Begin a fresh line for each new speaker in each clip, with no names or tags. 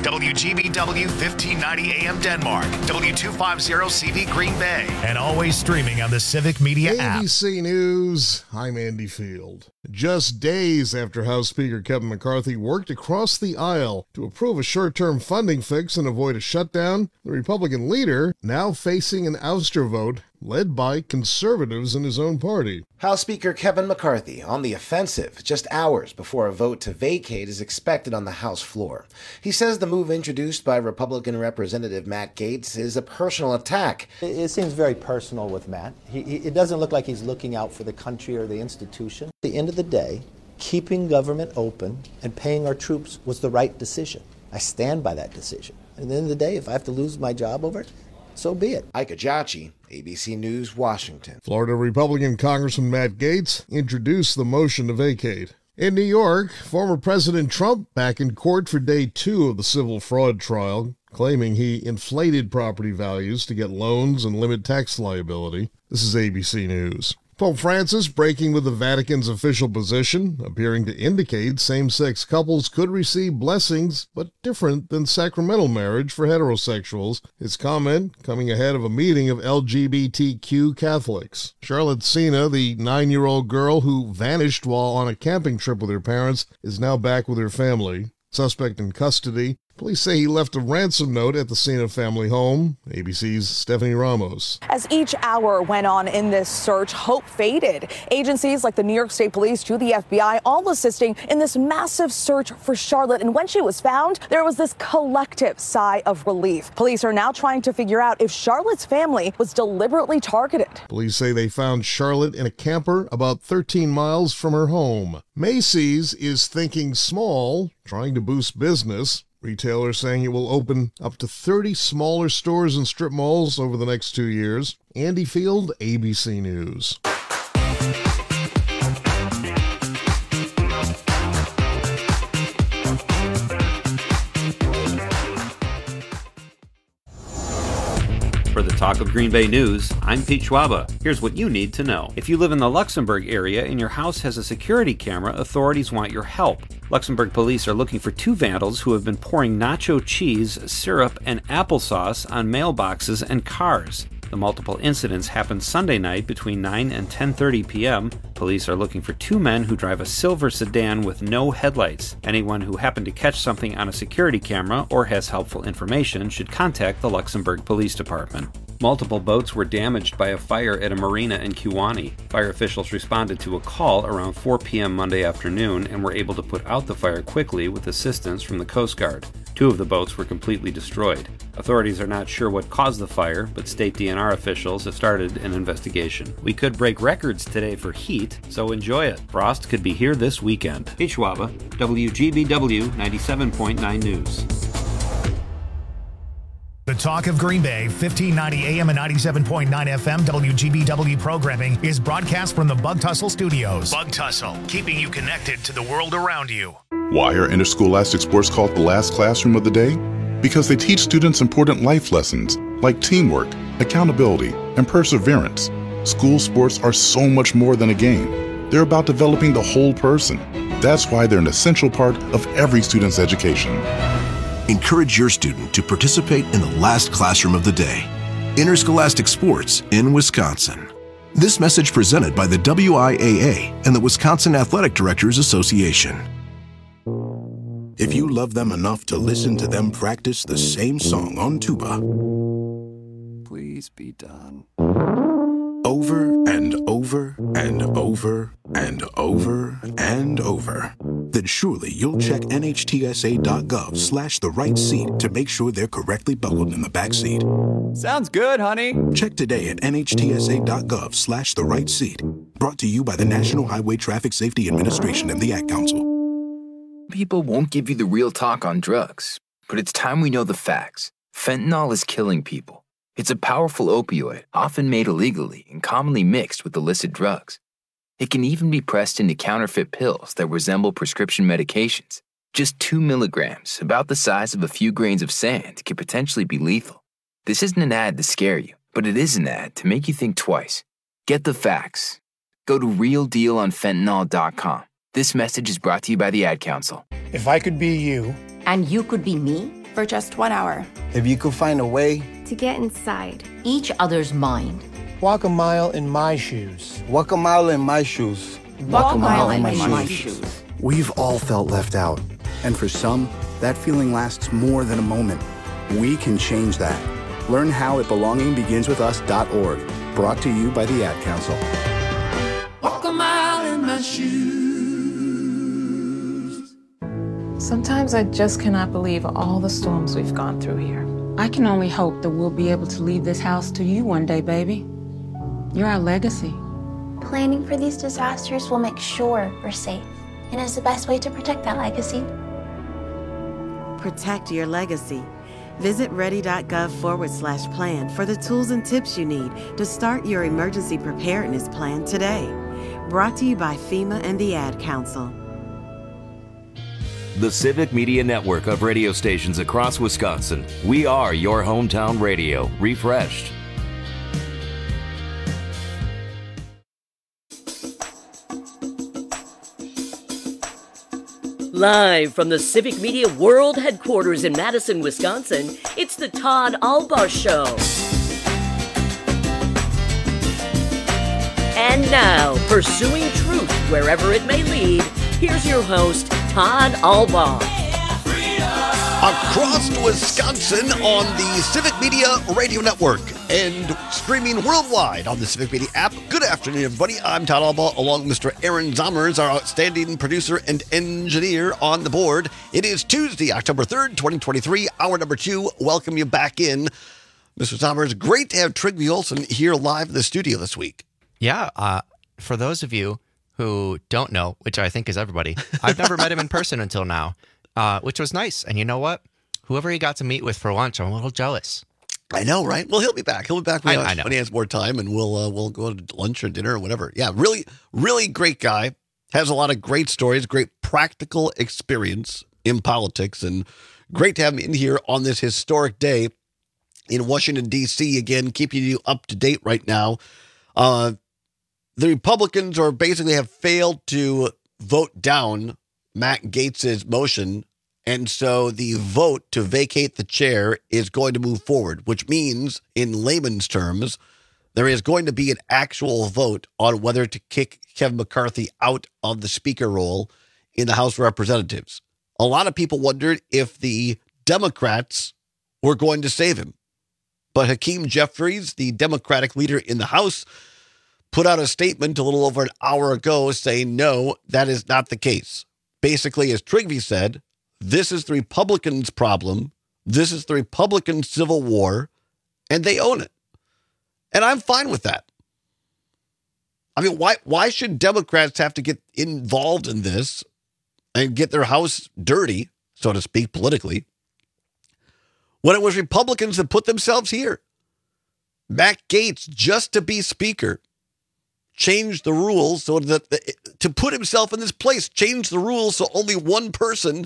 WGBW 1590 AM Denmark, W250CV Green Bay, and always streaming on the Civic Media app.
ABC News, I'm Andy Field. Just days after House Speaker Kevin McCarthy worked across the aisle to approve a short-term funding fix and avoid a shutdown, the Republican leader now facing an ouster vote led by conservatives in his own party.
House Speaker Kevin McCarthy on the offensive just hours before a vote to vacate is expected on the House floor. He says the move introduced by Republican Representative Matt Gaetz is a personal attack.
It seems very personal with Matt. It doesn't look like he's looking out for the country or the institution. At the end of the day, keeping government open and paying our troops was the right decision. I stand by that decision. And at the end of the day, if I have to lose my job over it, so be it.
Ike Ajachi, ABC News, Washington.
Florida Republican Congressman Matt Gaetz introduced the motion to vacate. In New York, former President Trump back in court for day 2 of the civil fraud trial, claiming he inflated property values to get loans and limit tax liability. This is ABC News. Pope Francis breaking with the Vatican's official position, appearing to indicate same-sex couples could receive blessings, but different than sacramental marriage for heterosexuals. His comment coming ahead of a meeting of LGBTQ Catholics. Charlotte Sena, the 9-year-old girl who vanished while on a camping trip with her parents, is now back with her family. Suspect in custody. Police say he left a ransom note at the Sena family home. ABC's Stephanie Ramos.
As each hour went on in this search, hope faded. Agencies like the New York State Police to the FBI all assisting in this massive search for Charlotte. And when she was found, there was this collective sigh of relief. Police are now trying to figure out if Charlotte's family was deliberately targeted.
Police say they found Charlotte in a camper about 13 miles from her home. Macy's is thinking small, trying to boost business. Retailers saying it will open up to 30 smaller stores and strip malls over the next 2 years. Andy Field, ABC News.
For the Talk of Green Bay News, I'm Pete Schwaba. Here's what you need to know. If you live in the Luxembourg area and your house has a security camera, authorities want your help. Luxembourg police are looking for 2 vandals who have been pouring nacho cheese, syrup, and applesauce on mailboxes and cars. The multiple incidents happened Sunday night between 9 and 10:30 p.m. Police are looking for 2 men who drive a silver sedan with no headlights. Anyone who happened to catch something on a security camera or has helpful information should contact the Luxembourg Police Department. Multiple boats were damaged by a fire at a marina in Kewanee. Fire officials responded to a call around 4 p.m. Monday afternoon and were able to put out the fire quickly with assistance from the Coast Guard. 2 of the boats were completely destroyed. Authorities are not sure what caused the fire, but state DNR officials have started an investigation. We could break records today for heat, so enjoy it. Frost could be here this weekend. Hey Schwaba, WGBW 97.9 News.
The Talk of Green Bay, 1590 AM and 97.9 FM WGBW programming is broadcast from the Bug Tussle Studios. Bug Tussle, keeping you connected to the world around you.
Why are interscholastic sports called the last classroom of the day? Because they teach students important life lessons like teamwork, accountability, and perseverance. School sports are so much more than a game. They're about developing the whole person. That's why they're an essential part of every student's education.
Encourage your student to participate in the last classroom of the day. Interscholastic sports in Wisconsin. This message presented by the WIAA and the Wisconsin Athletic Directors Association.
If you love them enough to listen to them practice the same song on tuba,
please be done.
Over and over and over and over and over, then surely you'll check NHTSA.gov/the right seat to make sure they're correctly buckled in the back seat.
Sounds good, honey.
Check today at NHTSA.gov/the right seat. Brought to you by the National Highway Traffic Safety Administration and the Ad Council.
People won't give you the real talk on drugs, but it's time we know the facts. Fentanyl is killing people. It's a powerful opioid, often made illegally and commonly mixed with illicit drugs. It can even be pressed into counterfeit pills that resemble prescription medications. Just 2 milligrams, about the size of a few grains of sand, can potentially be lethal. This isn't an ad to scare you, but it is an ad to make you think twice. Get the facts. Go to realdealonfentanyl.com. This message is brought to you by the Ad Council.
If I could be you.
And you could be me?
for just 1 hour.
If you could find a way
to get inside each other's mind.
Walk a mile in my shoes.
Walk a mile in my shoes.
Walk a mile in my shoes.
We've all felt left out. And for some, that feeling lasts more than a moment. We can change that. Learn how at belongingbeginswithus.org. Brought to you by the Ad Council.
Walk a mile in my shoes.
Sometimes I just cannot believe all the storms we've gone through here.
I can only hope that we'll be able to leave this house to you one day, baby. You're our legacy.
Planning for these disasters will make sure we're safe, and is the best way to protect that legacy.
Protect your legacy. Visit ready.gov/plan for the tools and tips you need to start your emergency preparedness plan today. Brought to you by FEMA and the Ad Council.
The Civic Media Network of radio stations across Wisconsin. We are your hometown radio, refreshed.
Live from the Civic Media World Headquarters in Madison, Wisconsin, it's the Todd Albaugh Show. And now, pursuing truth wherever it may lead, here's your host, Todd Albaugh.
Across Wisconsin on the Civic Media Radio Network and streaming worldwide on the Civic Media app. Good afternoon, everybody. I'm Todd Albaugh, along with Mr. Aaron Zommers, our outstanding producer and engineer on the board. It is Tuesday, October 3rd, 2023, hour number 2. Welcome you back in. Mr. Zommers, great to have Trygve Olsen here live in the studio this week.
Yeah, for those of you who don't know, which I think is everybody, I've never met him in person until now. Which was nice. And you know what? Whoever he got to meet with for lunch, I'm a little jealous.
I know, right? Well, he'll be back. He'll be back when he has more time, and we'll go to lunch or dinner or whatever. Yeah, really, really great guy. Has a lot of great stories, great practical experience in politics, and great to have him in here on this historic day in Washington, D.C. Again, keeping you up to date right now. The Republicans basically have failed to vote down Matt Gaetz's motion, and so the vote to vacate the chair is going to move forward, which means, in layman's terms, there is going to be an actual vote on whether to kick Kevin McCarthy out of the speaker role in the House of Representatives. A lot of people wondered if the Democrats were going to save him, but Hakeem Jeffries, the Democratic leader in the House, put out a statement a little over an hour ago saying, no, that is not the case. Basically, as Trygve said, this is the Republicans' problem. This is the Republican Civil War, and they own it. And I'm fine with that. I mean, why should Democrats have to get involved in this and get their house dirty, so to speak, politically, when it was Republicans that put themselves here? Matt Gaetz, just to be speaker, changed the rules so that to put himself in this place, changed the rules so only one person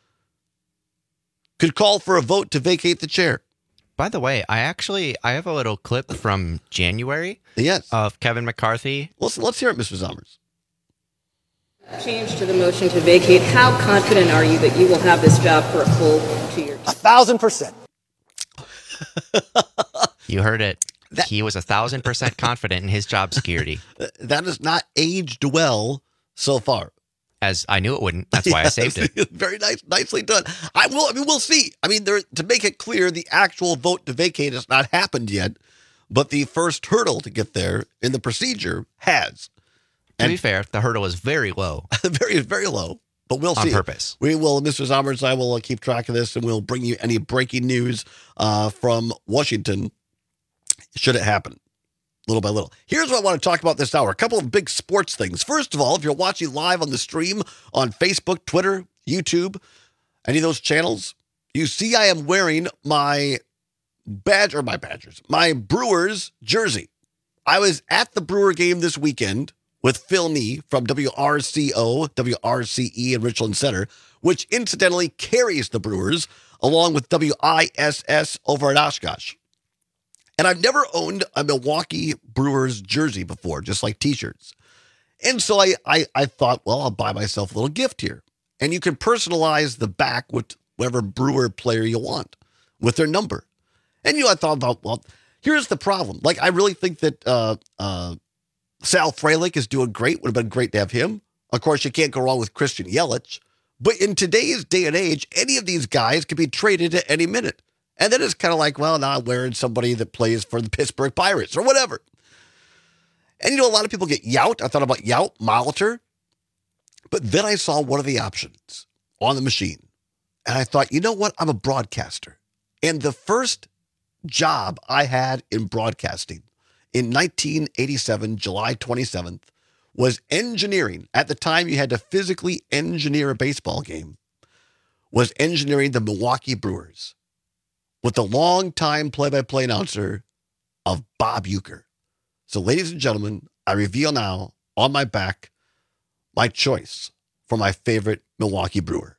could call for a vote to vacate the chair.
By the way, I have a little clip from January of Kevin McCarthy.
Let's hear it, Mr. Zommers.
Change to the motion to vacate. How confident are you that you will have this job for a full 2 years?
1,000%.
You heard it. He was 1,000% confident in his job security.
That has not aged well so far.
As I knew it wouldn't. That's why I saved it.
Very nicely done. We'll see. I mean, to make it clear, the actual vote to vacate has not happened yet, but the first hurdle to get there in the procedure has.
To be fair, the hurdle is very low.
very low. But we'll see.
On purpose.
We will, Mr. Zommers and I will keep track of this, and we'll bring you any breaking news from Washington should it happen, little by little. Here's what I want to talk about this hour. A couple of big sports things. First of all, if you're watching live on the stream on Facebook, Twitter, YouTube, any of those channels, you see I am wearing my Brewers jersey. I was at the Brewer game this weekend with Phil Nee from WRCE in Richland Center, which incidentally carries the Brewers, along with WISS over at Oshkosh. And I've never owned a Milwaukee Brewers jersey before, just like t-shirts. And so I thought, well, I'll buy myself a little gift here. And you can personalize the back with whatever Brewer player you want with their number. And, I thought about, well, here's the problem. Like, I really think that Sal Frelick is doing great. Would have been great to have him. Of course, you can't go wrong with Christian Yelich. But in today's day and age, any of these guys could be traded at any minute. And then it's kind of like, well, now I'm wearing somebody that plays for the Pittsburgh Pirates or whatever. And, a lot of people get Yount. I thought about Yount, Molitor. But then I saw one of the options on the machine. And I thought, you know what? I'm a broadcaster. And the first job I had in broadcasting in 1987, July 27th, was engineering. At the time, you had to physically engineer a baseball game. Was engineering the Milwaukee Brewers with the longtime play-by-play announcer of Bob Uecker. So, ladies and gentlemen, I reveal now on my back my choice for my favorite Milwaukee Brewer.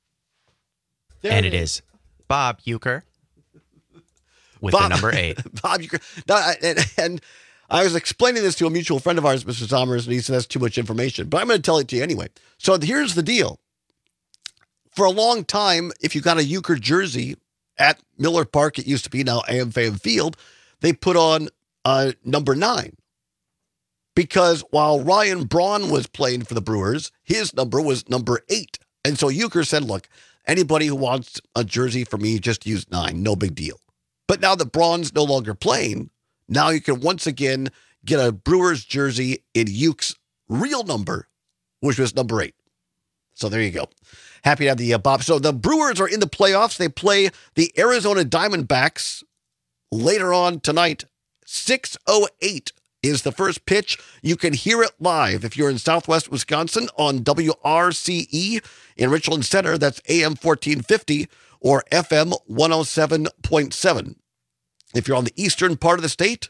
And it is Bob Uecker with the number 8.
Bob Uecker. Now, and I was explaining this to a mutual friend of ours, Mr. Sommers, and he said that's too much information. But I'm going to tell it to you anyway. So here's the deal. For a long time, if you got a Uecker jersey at Miller Park, it used to be now AmFam Field, they put on number 9. Because while Ryan Braun was playing for the Brewers, his number was number 8. And so Uecker said, look, anybody who wants a jersey for me, just use 9. No big deal. But now that Braun's no longer playing, now you can once again get a Brewers jersey in Ueck's real number, which was number 8. So there you go. Happy to have the Bob. So the Brewers are in the playoffs. They play the Arizona Diamondbacks later on tonight. 6:08 is the first pitch. You can hear it live if you're in Southwest Wisconsin on WRCE in Richland Center. That's AM 1450 or FM 107.7. If you're on the eastern part of the state,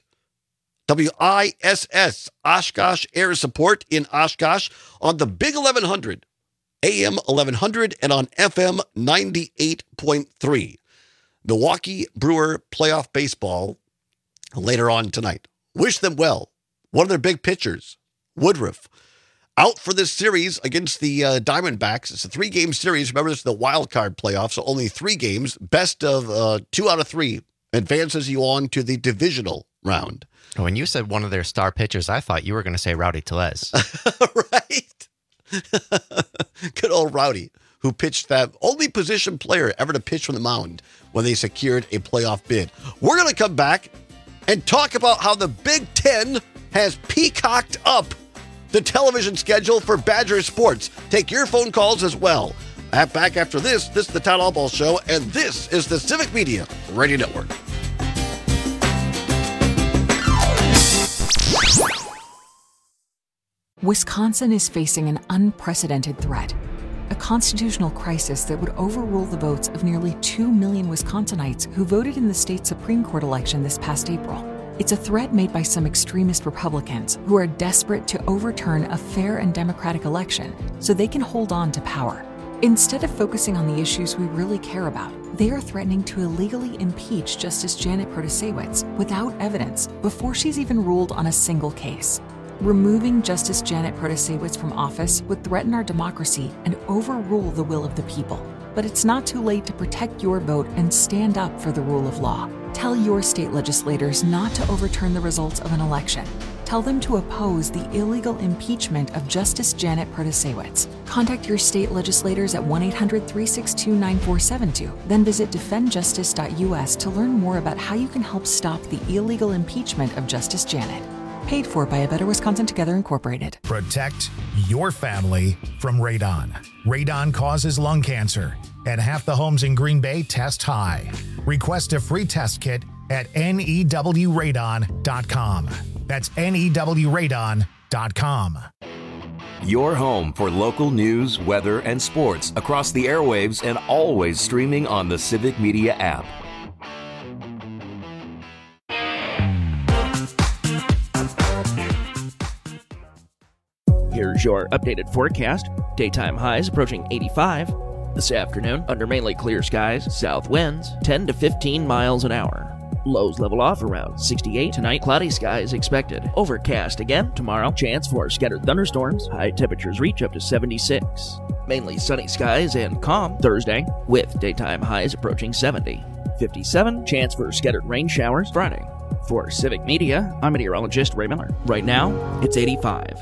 WISS, Oshkosh Air Support in Oshkosh on the Big 1100, AM 1100, and on FM 98.3. Milwaukee Brewer playoff baseball later on tonight. Wish them well. One of their big pitchers, Woodruff, out for this series against the Diamondbacks. It's a 3-game series. Remember, this is the wild card playoff, so only 3 games. Best of 2 out of 3 advances you on to the divisional round.
When you said one of their star pitchers, I thought you were going to say Rowdy Tellez.
Right? Good old Rowdy, who pitched that only position player ever to pitch from the mound when they secured a playoff bid. We're going to come back and talk about how the Big Ten has peacocked up the television schedule for Badger sports. Take your phone calls as well. Back after this is the Todd Albaugh Show, and this is the Civic Media Radio Network.
Wisconsin is facing an unprecedented threat, a constitutional crisis that would overrule the votes of nearly 2 million Wisconsinites who voted in the state Supreme Court election this past April. It's a threat made by some extremist Republicans who are desperate to overturn a fair and democratic election so they can hold on to power. Instead of focusing on the issues we really care about, they are threatening to illegally impeach Justice Janet Protasiewicz without evidence before she's even ruled on a single case. Removing Justice Janet Protasiewicz from office would threaten our democracy and overrule the will of the people. But it's not too late to protect your vote and stand up for the rule of law. Tell your state legislators not to overturn the results of an election. Tell them to oppose the illegal impeachment of Justice Janet Protasiewicz. Contact your state legislators at 1-800-362-9472. Then visit defendjustice.us to learn more about how you can help stop the illegal impeachment of Justice Janet. Paid for by A Better Wisconsin Together Incorporated.
Protect your family from radon. Radon causes lung cancer, and half the homes in Green Bay test high. Request a free test kit at newradon.com. That's newradon.com.
Your home for local news, weather, and sports across the airwaves and always streaming on the Civic Media app.
Here's your updated forecast. Daytime highs approaching 85. This afternoon, under mainly clear skies, south winds 10 to 15 miles an hour. Lows level off around 68. Tonight, cloudy skies expected. Overcast again tomorrow. Chance for scattered thunderstorms. High temperatures reach up to 76. Mainly sunny skies and calm Thursday, with daytime highs approaching 70. 57, chance for scattered rain showers Friday. For Civic Media, I'm meteorologist Ray Miller. Right now, it's 85.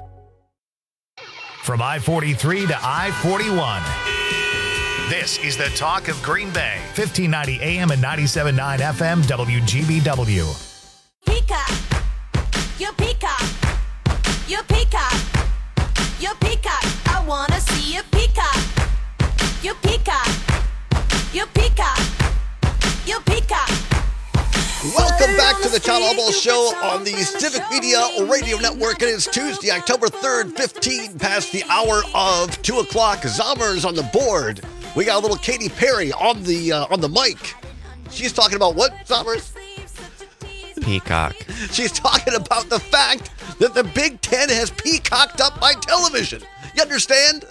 From I-43 to I-41. This is the talk of Green Bay. 1590 AM and 97.9 FM WGBW.
Peacock. You peacock. You peacock. You peacock. I want to see you peacock. You peacock. You peacock. You peacock.
Welcome back to the Todd Albaugh Show on the Civic Media Radio Network. It is Tuesday, October 3rd, 15 past the hour of 2 o'clock. Zommers on the board. We got a little Katy Perry on the mic. She's talking about what, Zommers?
Peacock.
She's talking about the fact that the Big Ten has peacocked up my television. You understand?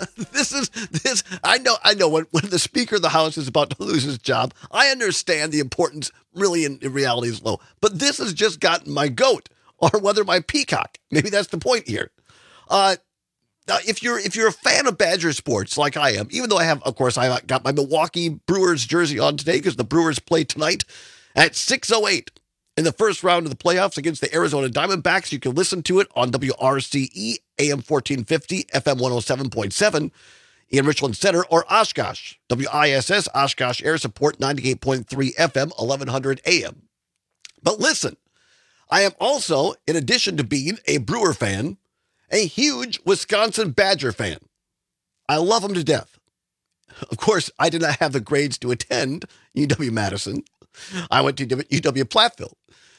I know when the Speaker of the House is about to lose his job, I understand the importance really in reality is low. But this has just gotten my goat, or whether my peacock. Maybe that's the point here. Now, if you're a fan of Badger sports like I am, even though I got my Milwaukee Brewers jersey on today because the Brewers play tonight at 6:08 in the first round of the playoffs against the Arizona Diamondbacks. You can listen to it on WRCE, AM 1450, FM 107.7 in Richland Center, or Oshkosh, WISS, Oshkosh Air Support, 98.3 FM, 1100 AM. But listen, I am also, in addition to being a Brewer fan, a huge Wisconsin Badger fan. I love them to death. Of course, I did not have the grades to attend UW-Madison. I went to UW-Platteville.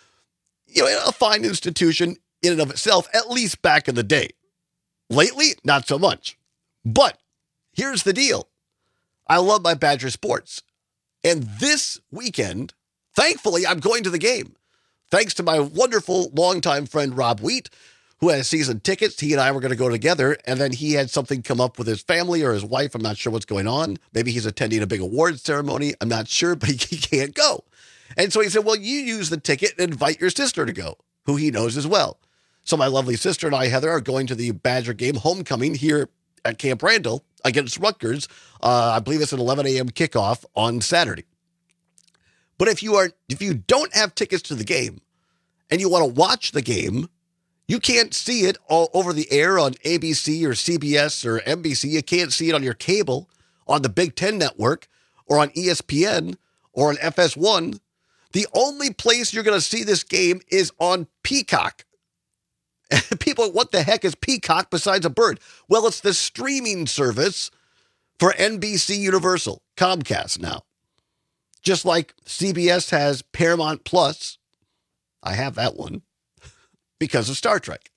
A fine institution in and of itself, at least back in the day. Lately, not so much. But here's the deal. I love my Badger sports. And this weekend, thankfully, I'm going to the game. Thanks to my wonderful longtime friend, Rob Wheat, who has season tickets. He and I were going to go together, and then he had something come up with his family or his wife. I'm not sure what's going on. Maybe he's attending a big awards ceremony. I'm not sure, but he can't go. And so he said, well, you use the ticket and invite your sister to go, who he knows as well. So my lovely sister and I, Heather, are going to the Badger game homecoming here at Camp Randall against Rutgers. I believe it's an 11 a.m. kickoff on Saturday. But if you don't have tickets to the game and you want to watch the game, you can't see it all over the air on ABC or CBS or NBC. You can't see it on your cable, on the Big Ten Network, or on ESPN, or on FS1. The only place you're going to see this game is on Peacock. People, what the heck is Peacock besides a bird? Well, it's the streaming service for NBC Universal, Comcast now. Just like CBS has Paramount Plus. I have that one because of Star Trek.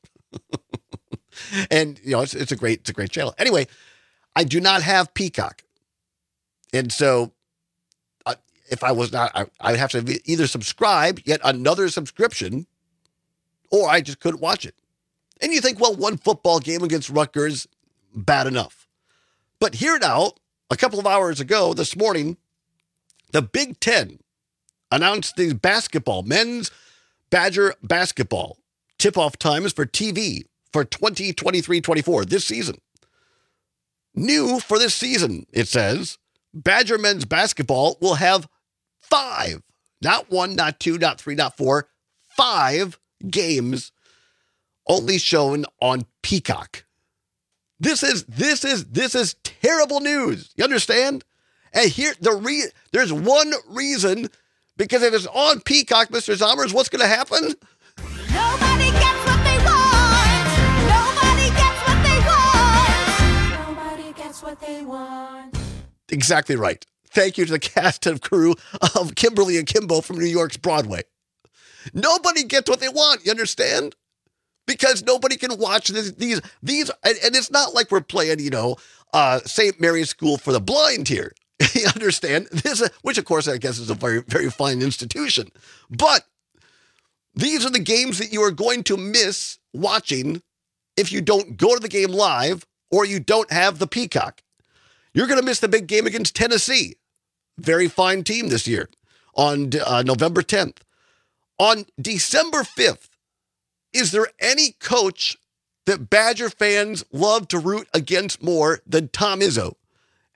And, it's a great channel. Anyway, I do not have Peacock. And so if I was not, I would have to either subscribe, yet another subscription, or I just couldn't watch it. And you think, well, one football game against Rutgers, bad enough. But here now, a couple of hours ago, this morning, the Big Ten announced the basketball, men's Badger basketball tip-off times for TV for 2023-24, this season. New for this season, it says, Badger men's basketball will have 5, not 1, not 2, not 3, not 4, 5 games only shown on Peacock. This is terrible news. You understand? And here, there's one reason, because if it's on Peacock, Mr. Zommers, what's going to happen?
Nobody gets what they want. Nobody gets what they want. Nobody gets what they want.
Exactly right. Thank you to the cast and crew of Kimberly and Kimbo from New York's Broadway. Nobody gets what they want, you understand? Because nobody can watch these, and it's not like we're playing, St. Mary's School for the Blind here. You understand? Which, of course, I guess is a very, very fine institution. But these are the games that you are going to miss watching if you don't go to the game live or you don't have the Peacock. You're going to miss the big game against Tennessee. Very fine team this year on November 10th. On December 5th, is there any coach that Badger fans love to root against more than Tom Izzo?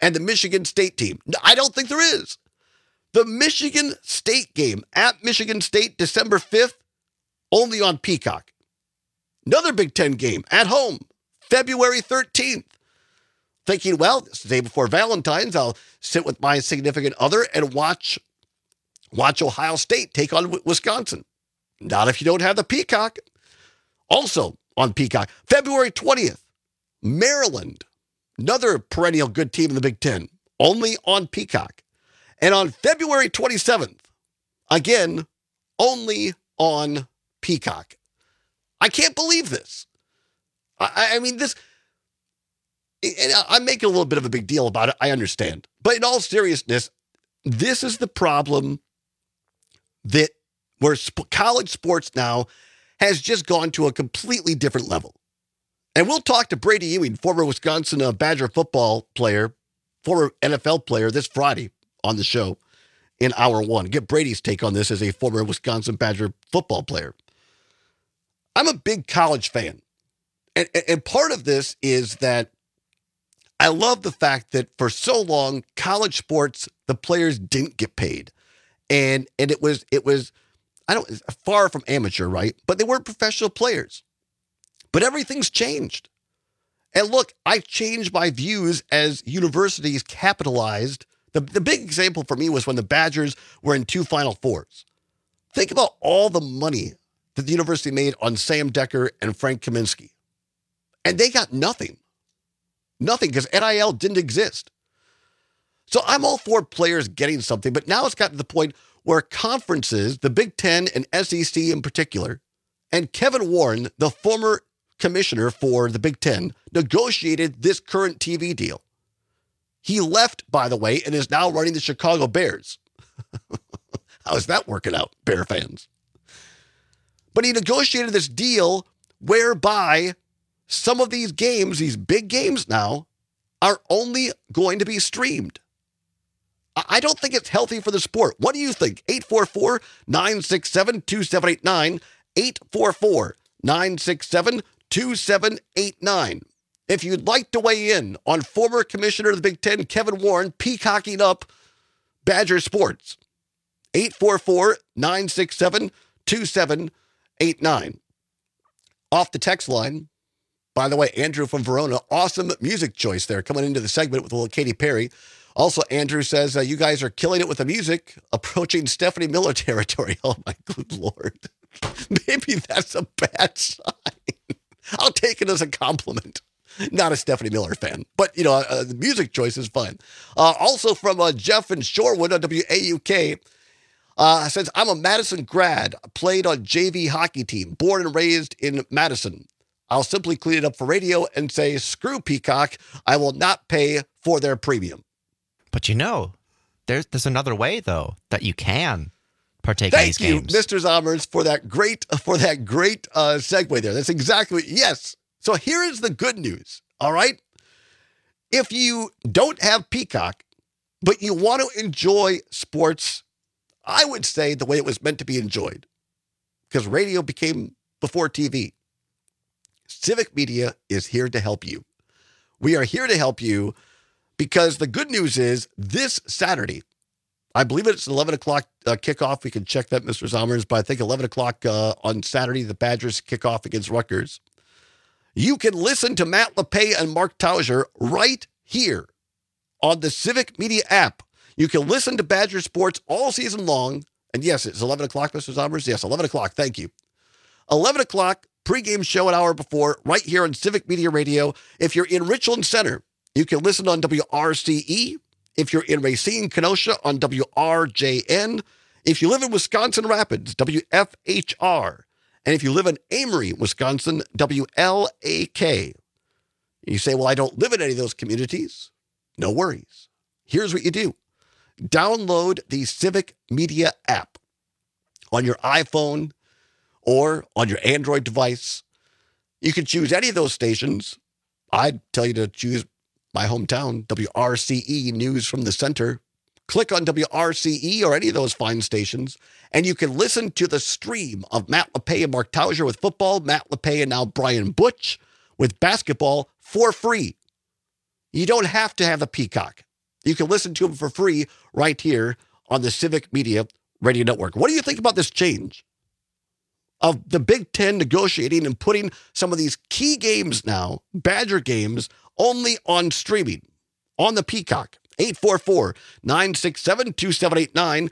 and the Michigan State team. I don't think there is. The Michigan State game at Michigan State, December 5th, only on Peacock. Another Big Ten game at home, February 13th. Thinking, well, this is the day before Valentine's. I'll sit with my significant other and watch Ohio State take on Wisconsin. Not if you don't have the Peacock. Also on Peacock, February 20th, Maryland, another perennial good team in the Big Ten, only on Peacock. And on February 27th, again, only on Peacock. I can't believe this. I mean, this, and I'm making a little bit of a big deal about it, I understand. But in all seriousness, this is the problem that where college sports now has just gone to a completely different level. And we'll talk to Brady Ewing, former Wisconsin Badger football player, former NFL player, this Friday on the show in hour one. Get Brady's take on this as a former Wisconsin Badger football player. I'm a big college fan. And part of this is that I love the fact that for so long, college sports, the players didn't get paid. And it was far from amateur, right? But they weren't professional players. But everything's changed. And look, I've changed my views as universities capitalized. The big example for me was when the Badgers were in 2 Final Fours. Think about all the money that the university made on Sam Decker and Frank Kaminsky. And they got nothing. Nothing, because NIL didn't exist. So I'm all for players getting something, but now it's gotten to the point where conferences, the Big Ten and SEC in particular, and Kevin Warren, the former commissioner for the Big Ten, negotiated this current TV deal. He left, by the way, and is now running the Chicago Bears. How is that working out, Bear fans? But he negotiated this deal whereby some of these games, these big games now, are only going to be streamed. I don't think it's healthy for the sport. What do you think? 844-967-2789. 844-967-2789. If you'd like to weigh in on former commissioner of the Big Ten, Kevin Warren, peacocking up Badger sports. 844-967-2789. Off the text line, by the way, Andrew from Verona, awesome music choice there, coming into the segment with a little Katy Perry. Also, Andrew says, you guys are killing it with the music, approaching Stephanie Miller territory. Oh, my good Lord. Maybe that's a bad sign. I'll take it as a compliment. Not a Stephanie Miller fan, but, the music choice is fine. Also from Jeff in Shorewood on WAUK, says, I'm a Madison grad, played on JV hockey team, born and raised in Madison. I'll simply clean it up for radio and say, screw Peacock. I will not pay for their premium.
But there's another way, though, that you can partake in these games.
Thank you, Mr. Zommers, for that great segue there. That's exactly, yes. So here is the good news, all right? If you don't have Peacock, but you want to enjoy sports, I would say the way it was meant to be enjoyed, because radio became before TV. Civic Media is here to help you. We are here to help you because the good news is this Saturday, I believe it's 11 o'clock kickoff. We can check that, Mr. Zommers, but I think 11 o'clock on Saturday, the Badgers kick off against Rutgers. You can listen to Matt LePay and Mark Tauser right here on the Civic Media app. You can listen to Badger Sports all season long. And yes, it's 11 o'clock, Mr. Zommers. Yes, 11 o'clock. Thank you. 11 o'clock, pregame show an hour before, right here on Civic Media Radio. If you're in Richland Center, you can listen on WRCE. If you're in Racine, Kenosha, on WRJN. If you live in Wisconsin Rapids, WFHR. And if you live in Amory, Wisconsin, WLAK. You say, well, I don't live in any of those communities. No worries. Here's what you do. Download the Civic Media app on your iPhone or on your Android device. You can choose any of those stations. I'd tell you to choose my hometown, WRCE News from the Center. Click on WRCE or any of those fine stations, and you can listen to the stream of Matt LePay and Mark Tauser with football, Matt LePay and now Brian Butch with basketball for free. You don't have to have a Peacock. You can listen to them for free right here on the Civic Media Radio Network. What do you think about this change of the Big Ten negotiating and putting some of these key games now, Badger games, only on streaming, on the Peacock? 844-967-2789,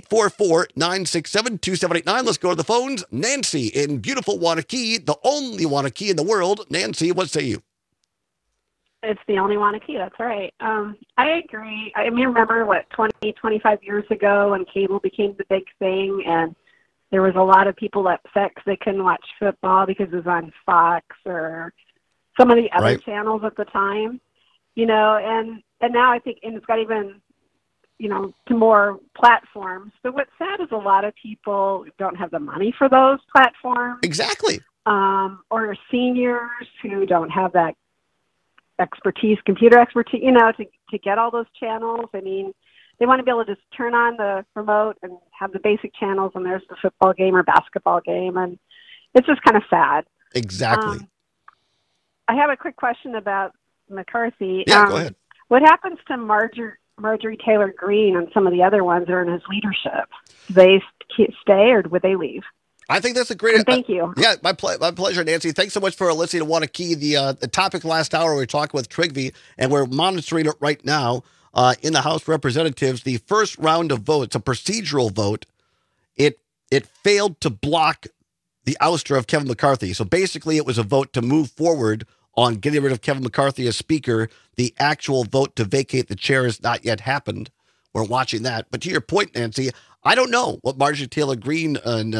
844-967-2789. Let's go to the phones. Nancy in beautiful Wanakee, the only Wanakee in the world. Nancy, what say you?
It's the only Wanakee, that's right. I agree. I mean, remember, 25 years ago when cable became the big thing, and there was a lot of people upset because they couldn't watch football because it was on Fox or some of the other channels at the time, and now I think, and it's got even, to more platforms. But what's sad is a lot of people don't have the money for those platforms.
Exactly.
Or seniors who don't have that expertise, computer expertise, to get all those channels. I mean, they want to be able to just turn on the remote and have the basic channels, and there's the football game or basketball game, and it's just kind of sad.
Exactly.
I have a quick question about McCarthy.
Yeah, go ahead.
What happens to Marjorie Taylor Greene and some of the other ones that are in his leadership? Do they stay or would they leave?
I think that's a great...
Thank you.
Yeah, my pleasure, Nancy. Thanks so much for listening to Wanakee. The topic last hour, we were talking with Trigvi, and we're monitoring it right now in the House of Representatives. The first round of votes, a procedural vote, it failed to block the ouster of Kevin McCarthy. So basically, it was a vote to move forward on getting rid of Kevin McCarthy as Speaker. The actual vote to vacate the chair has not yet happened. We're watching that. But to your point, Nancy, I don't know what Marjorie Taylor Greene and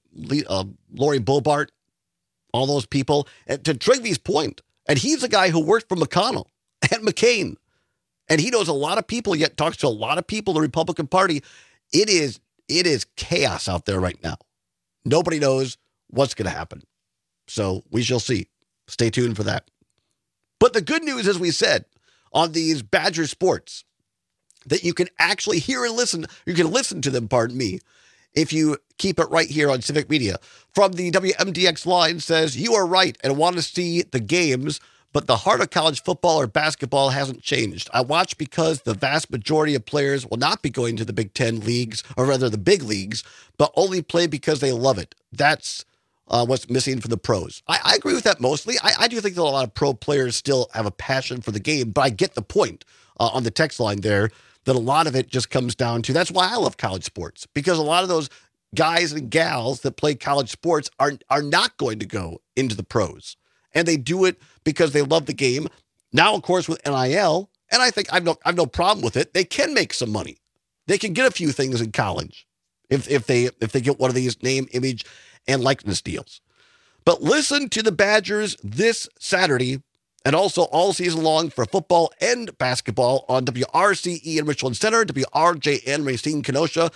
Lori Bobart, all those people, and to Trigvi's point, and he's a guy who worked for McConnell and McCain, and he knows a lot of people, yet talks to a lot of people in the Republican Party. It is chaos out there right now. Nobody knows what's going to happen. So we shall see. Stay tuned for that. But the good news, as we said, on these Badger Sports, that you can actually hear and listen. You can listen to them, pardon me, if you keep it right here on Civic Media. From the WMDX line says, you are right and want to see the games, but the heart of college football or basketball hasn't changed. I watch because the vast majority of players will not be going to the Big Ten leagues, or rather the big leagues, but only play because they love it. That's what's missing for the pros. I agree with that mostly. I do think that a lot of pro players still have a passion for the game, but I get the point on the text line there that a lot of it just comes down to, that's why I love college sports, because a lot of those guys and gals that play college sports are not going to go into the pros, and they do it because they love the game. Now, of course, with NIL, and I think I've no problem with it, they can make some money. They can get a few things in college if they get one of these name, image, and likeness deals. But listen to the Badgers this Saturday and also all season long for football and basketball on WRCE in Richland Center, WRJN Racine Kenosha,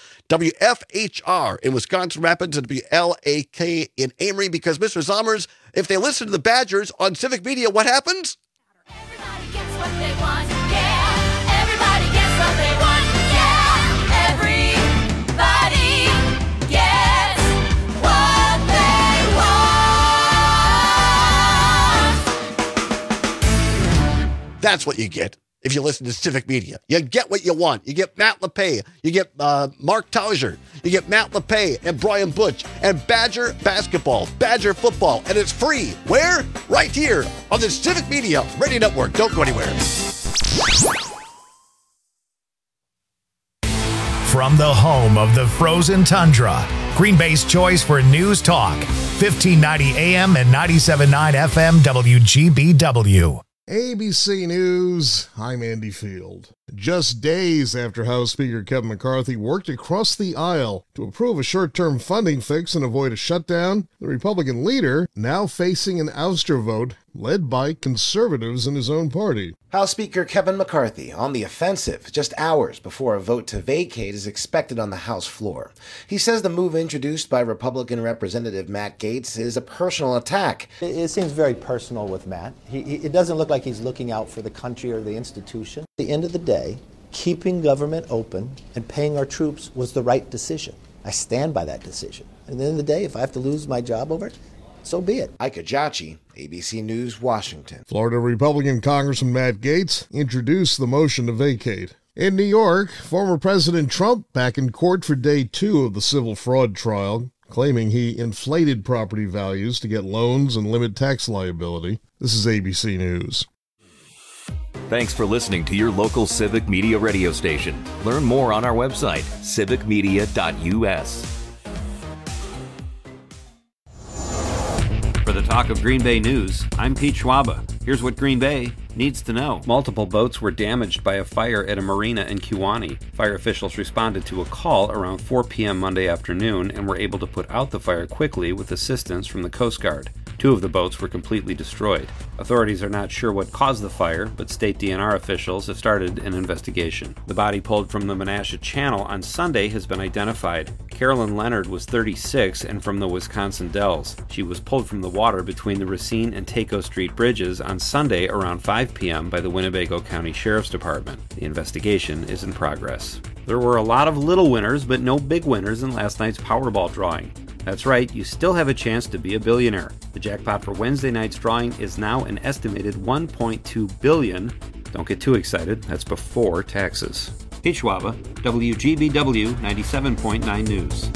WFHR in Wisconsin Rapids, and WLAK in Amory. Because, Mr. Zommers, if they listen to the Badgers on Civic Media, what happens?
Everybody gets what they want, yeah. Everybody gets what they want, yeah. Everybody gets what they want.
That's what you get if you listen to Civic Media. You get what you want. You get Matt LePay. You get Mark Tauger. You get Matt LePay and Brian Butch and Badger basketball, Badger football, and it's free. Where? Right here on the Civic Media Radio Network. Don't go anywhere.
From the home of the frozen tundra, Green Bay's choice for news talk, 1590 AM and 97.9 FM WGBW.
ABC News, I'm Andy Field. Just days after House Speaker Kevin McCarthy worked across the aisle to approve a short-term funding fix and avoid a shutdown, the Republican leader now facing an ouster vote led by conservatives in his own party.
House Speaker Kevin McCarthy on the offensive just hours before a vote to vacate is expected on the House floor. He says the move introduced by Republican Representative Matt Gaetz is a personal attack.
It seems very personal with Matt. It doesn't look like he's looking out for the country or the institution. At the end of the day, keeping government open and paying our troops was the right decision. I stand by that decision. And at the end of the day, if I have to lose my job over it, so be it.
Ike Ajachi, ABC News, Washington.
Florida Republican Congressman Matt Gaetz introduced the motion to vacate. In New York, former President Trump back in court for day 2 of the civil fraud trial, claiming he inflated property values to get loans and limit tax liability. This is ABC News.
Thanks for listening to your local Civic Media radio station. Learn more on our website, civicmedia.us.
For the Talk of Green Bay News, I'm Pete Schwaba. Here's what Green Bay needs to know. Multiple boats were damaged by a fire at a marina in Kewanee. Fire officials responded to a call around 4 p.m. Monday afternoon and were able to put out the fire quickly with assistance from the Coast Guard. 2 of the boats were completely destroyed. Authorities are not sure what caused the fire, but state DNR officials have started an investigation. The body pulled from the Menasha Channel on Sunday has been identified. Carolyn Leonard was 36 and from the Wisconsin Dells. She was pulled from the water between the Racine and Taco Street bridges on Sunday around 5 p.m. by the Winnebago County Sheriff's Department. The investigation is in progress. There were a lot of little winners, but no big winners in last night's Powerball drawing. That's right, you still have a chance to be a billionaire. The jackpot for Wednesday night's drawing is now an estimated $1.2 billion. Don't get too excited, that's before taxes. Pete Schwaba, WGBW 97.9 News.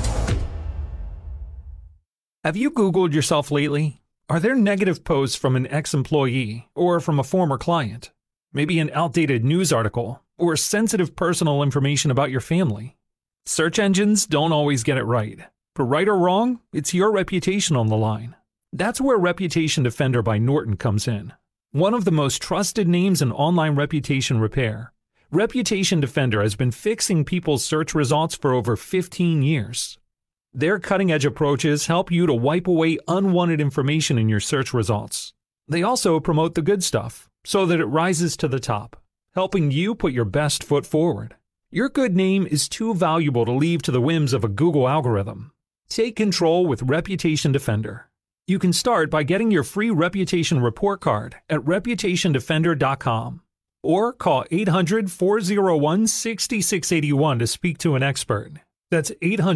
Have you Googled yourself lately? Are there negative posts from an ex-employee or from a former client? Maybe an outdated news article or sensitive personal information about your family? Search engines don't always get it right. But right or wrong, it's your reputation on the line. That's where Reputation Defender by Norton comes in. One of the most trusted names in online reputation repair, Reputation Defender has been fixing people's search results for over 15 years. Their cutting-edge approaches help you to wipe away unwanted information in your search results. They also promote the good stuff so that it rises to the top, helping you put your best foot forward. Your good name is too valuable to leave to the whims of a Google algorithm. Take control with Reputation Defender. You can start by getting your free reputation report card at reputationdefender.com or call 800-401-6681 to speak to an expert. That's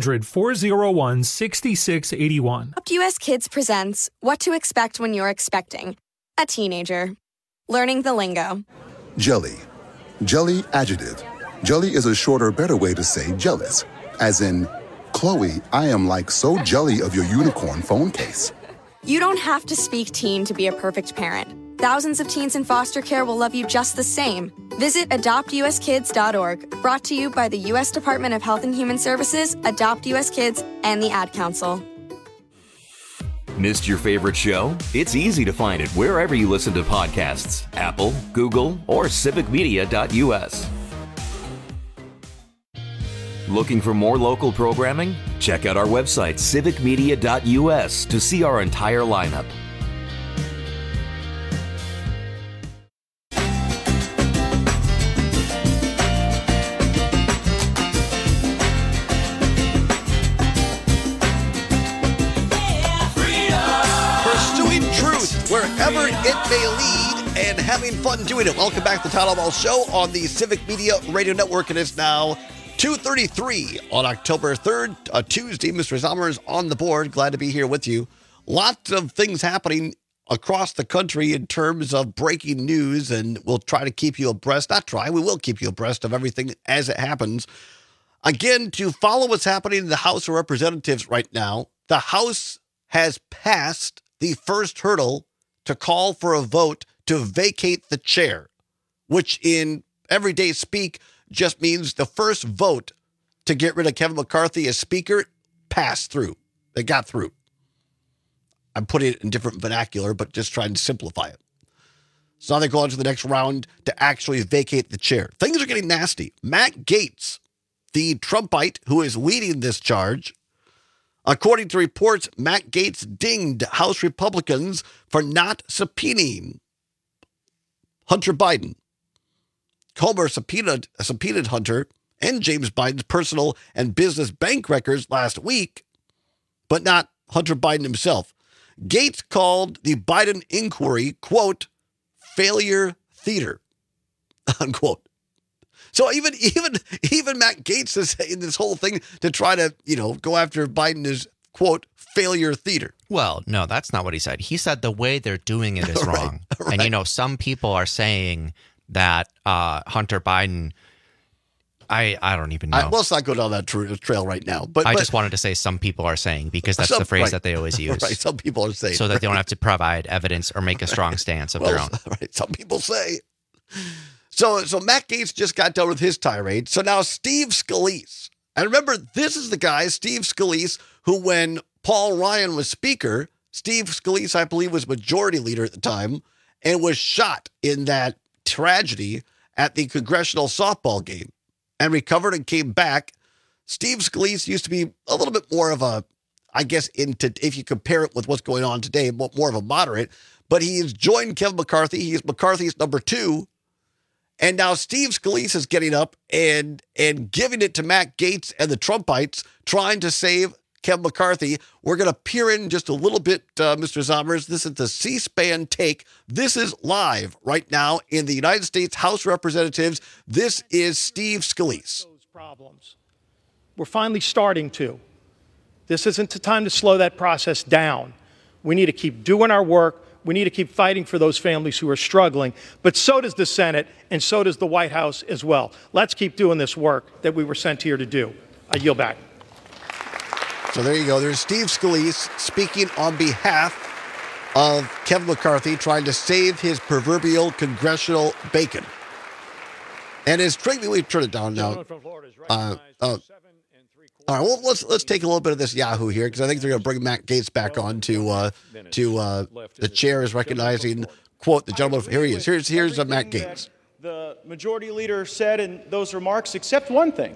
800-401-6681.
Adopt US Kids presents What to Expect When You're Expecting a Teenager. Learning the lingo.
Jelly. Jelly adjective. Jelly is a shorter, better way to say jealous. As in, Chloe, I am like so jelly of your unicorn phone case.
You don't have to speak teen to be a perfect parent. Thousands of teens in foster care will love you just the same. Visit adoptuskids.org, brought to you by the U.S. Department of Health and Human Services, Adopt U.S. Kids, and the Ad Council.
Missed your favorite show? It's easy to find it wherever you listen to podcasts. Apple, Google, or civicmedia.us. Looking for more local programming? Check out our website, civicmedia.us, to see our entire lineup.
Pursuing truth wherever it may lead and having fun doing it. Welcome back to the Todd Albaugh Show on the Civic Media Radio Network. It is now 2:33 on October 3rd, a Tuesday. Mr. Zalmer is on the board. Glad to be here with you. Lots of things happening across the country in terms of breaking news, and we'll try to keep you abreast. Not try, we will keep you abreast of everything as it happens. Again, to follow what's happening in the House of Representatives right now, the House has passed the first hurdle to call for a vote to vacate the chair, which in everyday speak just means the first vote to get rid of Kevin McCarthy as Speaker passed through. They got through. I'm putting it in different vernacular, but just trying to simplify it. So now they go on to the next round to actually vacate the chair. Things are getting nasty. Matt Gaetz, the Trumpite who is leading this charge, according to reports, Matt Gaetz dinged House Republicans for not subpoenaing Hunter Biden. Comer subpoenaed Hunter and James Biden's personal and business bank records last week, but not Hunter Biden himself. Gaetz called the Biden inquiry, quote, failure theater, unquote. So even Matt Gaetz is saying this whole thing to try to, go after Biden is, quote, failure theater.
Well, no, that's not what he said. He said the way they're doing it is wrong. Right. And, some people are saying that Hunter Biden I don't even know.
Let's not go down that trail right now. But
I just wanted to say some people are saying, because that's the phrase that they always use.
Right, some people are saying.
So that they don't have to provide evidence or make a strong stance of their own.
Right, some people say. So Matt Gaetz just got done with his tirade. So now Steve Scalise. And remember, this is the guy, Steve Scalise, who when Paul Ryan was speaker, Steve Scalise, I believe, was majority leader at the time, and was shot in that tragedy at the congressional softball game and recovered and came back. Steve Scalise used to be a little bit more of a, I guess, if you compare it with what's going on today, more of a moderate, but he has joined Kevin McCarthy. He is McCarthy's number 2. And now Steve Scalise is getting up and giving it to Matt Gaetz and the Trumpites, trying to save Kevin McCarthy. We're going to peer in just a little bit, Mr. Zommers. This is the C-SPAN take. This is live right now in the United States House of Representatives. This is Steve Scalise.
Problems. We're finally starting to. This isn't the time to slow that process down. We need to keep doing our work. We need to keep fighting for those families who are struggling. But so does the Senate, and so does the White House as well. Let's keep doing this work that we were sent here to do. I yield back.
So there you go. There's Steve Scalise speaking on behalf of Kevin McCarthy, trying to save his proverbial congressional bacon. And his trade, we turn it down now. All right, well, let's take a little bit of this Yahoo here, because I think they're going to bring Matt Gaetz back on to the chair is recognizing, quote, the gentleman. Here he is. Here's Matt Gaetz.
The majority leader said in those remarks, except one thing.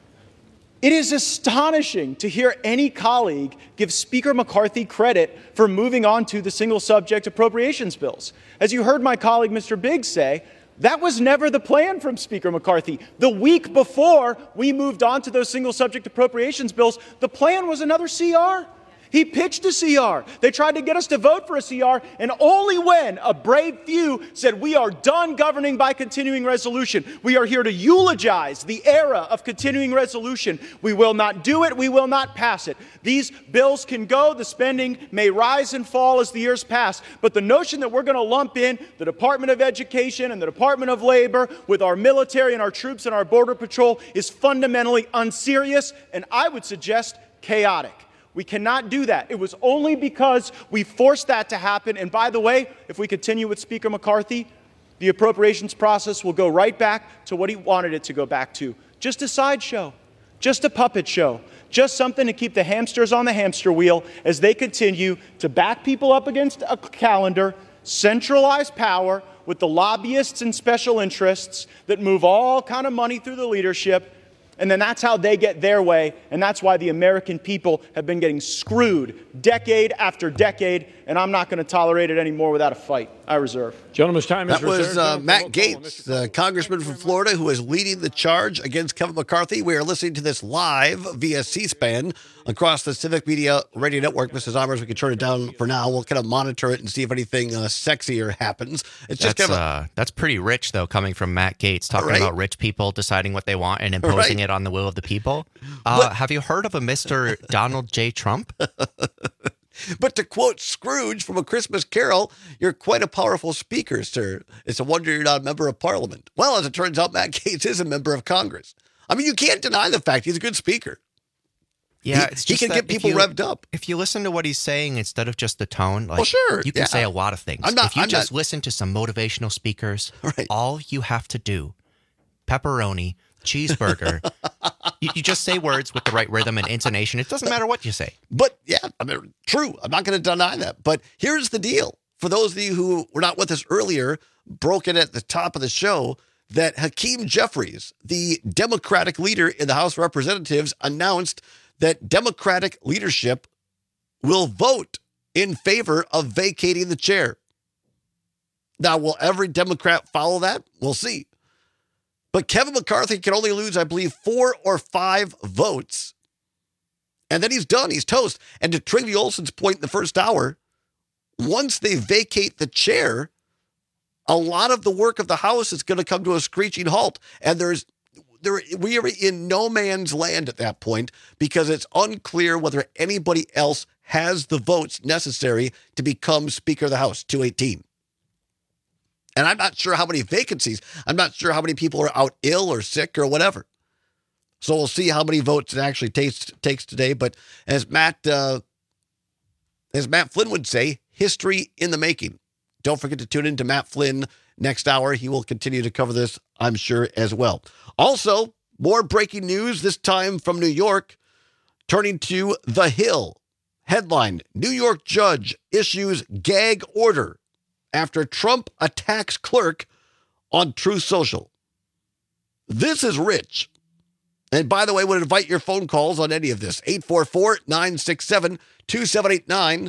It is astonishing to hear any colleague give Speaker McCarthy credit for moving on to the single subject appropriations bills. As you heard my colleague, Mr. Biggs, say, that was never the plan from Speaker McCarthy. The week before we moved on to those single subject appropriations bills, the plan was another CR. He pitched a CR. They tried to get us to vote for a CR, and only when a brave few said, we are done governing by continuing resolution. We are here to eulogize the era of continuing resolution. We will not do it. We will not pass it. These bills can go. The spending may rise and fall as the years pass. But the notion that we're going to lump in the Department of Education and the Department of Labor with our military and our troops and our Border Patrol is fundamentally unserious, and I would suggest chaotic. We cannot do that. It was only because we forced that to happen. And by the way, if we continue with Speaker McCarthy, the appropriations process will go right back to what he wanted it to go back to. Just a sideshow, just a puppet show, just something to keep the hamsters on the hamster wheel as they continue to back people up against a calendar, centralize power with the lobbyists and special interests that move all kind of money through the leadership. And then that's how they get their way, and that's why the American people have been getting screwed decade after decade, and I'm not going to tolerate it anymore without a fight. I reserve. Gentleman's time is
reserved. That was Matt Gaetz, the congressman from Florida, who is leading the charge against Kevin McCarthy. We are listening to this live via C-SPAN across the Civic Media Radio Network. Mrs. Zommers, we can turn it down for now. We'll kind of monitor it and see if anything sexier happens. It's just
that's pretty rich, though, coming from Matt Gaetz, talking about rich people deciding what they want and imposing it on the will of the people. Have you heard of a Mr. Donald J. Trump?
But to quote Scrooge from A Christmas Carol, you're quite a powerful speaker, sir. It's a wonder you're not a member of Parliament. Well, as it turns out, Matt Gaetz is a member of Congress. I mean, you can't deny the fact he's a good speaker.
Yeah,
he can get people revved up.
If you listen to what he's saying instead of just the tone, like, you can say a lot of things. If you just listen to some motivational speakers, all you have to do, pepperoni, cheeseburger, you just say words with the right rhythm and intonation. It doesn't matter what you say.
But yeah, I mean, true. I'm not going to deny that. But here's the deal. For those of you who were not with us earlier, broke it at the top of the show, that Hakeem Jeffries, the Democratic leader in the House of Representatives, announced that Democratic leadership will vote in favor of vacating the chair. Now, will every Democrat follow that? We'll see. But Kevin McCarthy can only lose, I believe, 4 or 5 votes. And then he's done. He's toast. And to Trygve Olsen's point in the first hour, once they vacate the chair, a lot of the work of the House is going to come to a screeching halt. And we are in no man's land at that point, because it's unclear whether anybody else has the votes necessary to become Speaker of the House, 218. And I'm not sure how many vacancies. I'm not sure how many people are out ill or sick or whatever. So we'll see how many votes it actually takes today. But as Matt Flynn would say, history in the making. Don't forget to tune in to Matt Flynn next hour. He will continue to cover this, I'm sure, as well. Also, more breaking news, this time from New York. Turning to The Hill. Headline, New York judge issues gag order after Trump attacks clerk on Truth Social. This is rich. And by the way, I would invite your phone calls on any of this. 844-967-2789.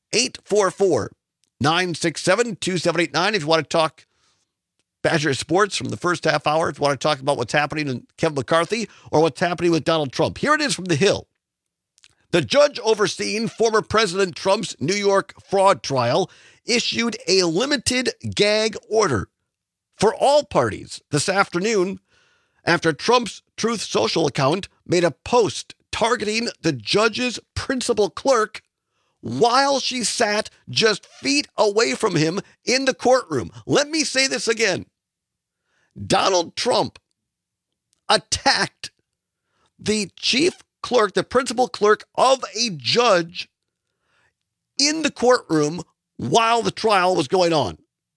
844-967-2789. If you want to talk Badger Sports from the first half hour, if you want to talk about what's happening in Kevin McCarthy or what's happening with Donald Trump. Here it is from The Hill. The judge overseeing former President Trump's New York fraud trial issued a limited gag order for all parties this afternoon after Trump's Truth Social account made a post targeting the judge's principal clerk while she sat just feet away from him in the courtroom. Let me say this again. Donald Trump attacked the chief clerk, the principal clerk of a judge in the courtroom while the trial was going on.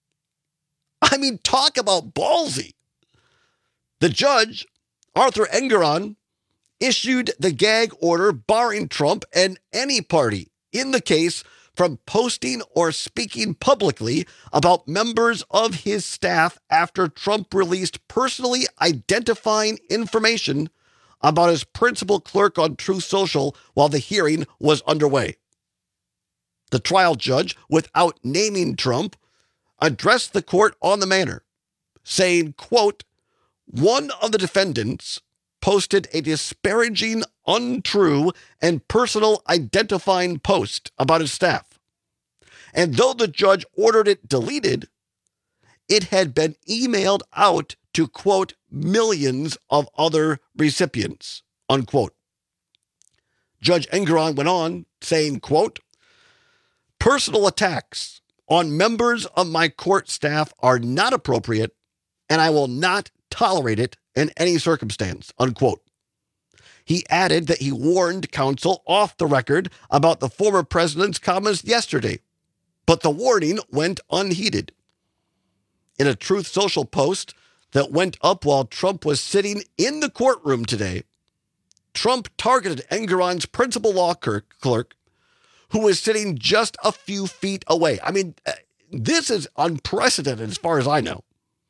I mean, talk about ballsy. The judge, Arthur Engoron, issued the gag order barring Trump and any party in the case from posting or speaking publicly about members of his staff after Trump released personally identifying information about his principal clerk on Truth Social while the hearing was underway. The trial judge, without naming Trump, addressed the court on the matter, saying, quote, one of the defendants posted a disparaging, untrue, and personal identifying post about his staff. And though the judge ordered it deleted, it had been emailed out to, quote, millions of other recipients, unquote. Judge Engoron went on saying, quote, personal attacks on members of my court staff are not appropriate, and I will not tolerate it in any circumstance, unquote. He added that he warned counsel off the record about the former president's comments yesterday, but the warning went unheeded. In a Truth Social post that went up while Trump was sitting in the courtroom today, Trump targeted Engoron's principal law clerk, who was sitting just a few feet away. I mean, this is unprecedented as far as I know.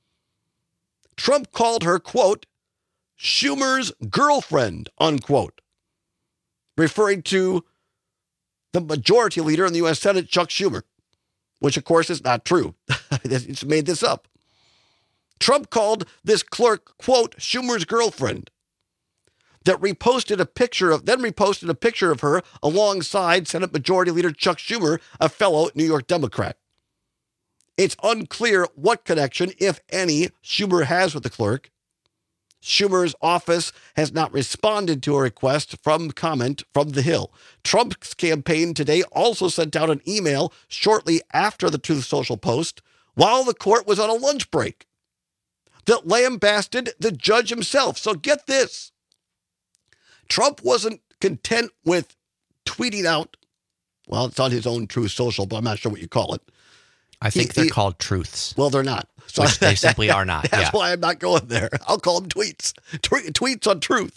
Trump called her, quote, Schumer's girlfriend, unquote, referring to the majority leader in the U.S. Senate, Chuck Schumer, which, of course, is not true. It's made this up. Trump called this clerk, quote, Schumer's girlfriend, that reposted a picture of her alongside Senate Majority Leader Chuck Schumer, a fellow New York Democrat. It's unclear what connection, if any, Schumer has with the clerk. Schumer's office has not responded to a request from comment from The Hill. Trump's campaign today also sent out an email shortly after the Truth Social post while the court was on a lunch break that lambasted the judge himself. So get this. Trump wasn't content with tweeting out, well, it's on his own Truth Social, but I'm not sure what you call it.
I think they're called truths.
Well, they're not.
So which they simply are not.
That's why I'm not going there. I'll call them tweets. Tweets on truth.